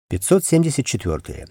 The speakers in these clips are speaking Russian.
574.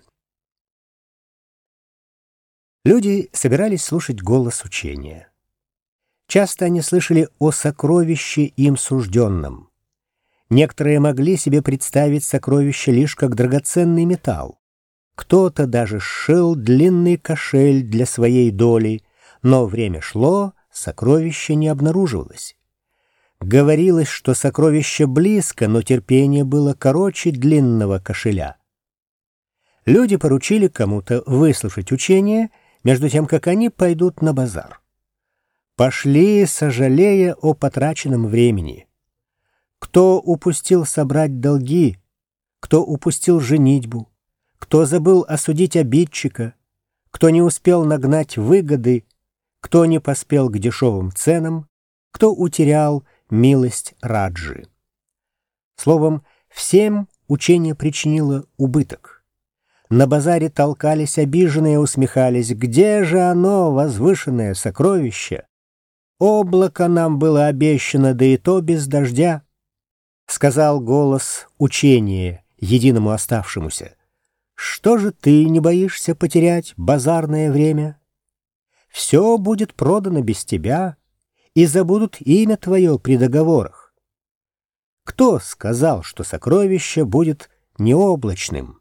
Люди собирались слушать голос учения. Часто они слышали о сокровище им сужденном. Некоторые могли себе представить сокровище лишь как драгоценный металл. Кто-то даже сшил длинный кошель для своей доли, но время шло, сокровище не обнаруживалось. Говорилось, что сокровище близко, но терпение было короче длинного кошеля. Люди поручили кому-то выслушать учение, между тем, как они пойдут на базар. Пошли, сожалея о потраченном времени. Кто упустил собрать долги, кто упустил женитьбу, кто забыл осудить обидчика, кто не успел нагнать выгоды, кто не поспел к дешевым ценам, кто утерял милость Раджи. Словом, всем учение причинило убыток. На базаре толкались обиженные, усмехались. Где же оно, возвышенное сокровище? Облако нам было обещано, да и то без дождя. Сказал голос учения единому оставшемуся. Что же ты не боишься потерять базарное время? Все будет продано без тебя, и забудут имя твое при договорах. Кто сказал, что сокровище будет необлачным?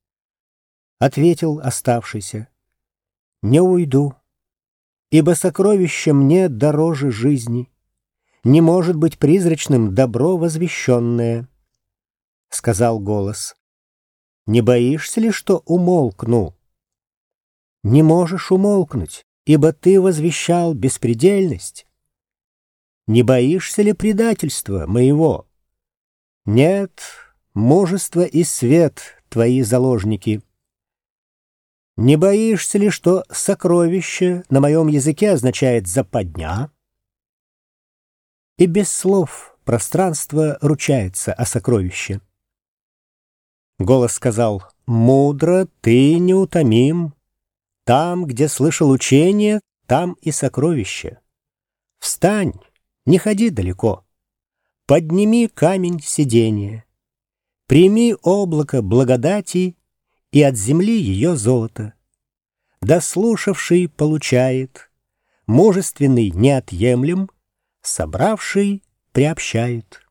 Ответил оставшийся: не уйду, ибо сокровище мне дороже жизни. Не может быть призрачным добро возвещенное. Сказал голос: не боишься ли, что умолкну? Не можешь умолкнуть, ибо ты возвещал беспредельность. Не боишься ли предательства моего? Нет, мужество и свет твои заложники. Не боишься ли, что сокровище на моем языке означает западня? И без слов пространство ручается о сокровище. Голос сказал: мудро, ты неутомим. Там, где слышал учение, там и сокровище. Встань, не ходи далеко. Подними камень сидения. Прими облако благодати и от земли ее золото. Дослушавший получает, мужественный неотъемлем, собравший приобщает.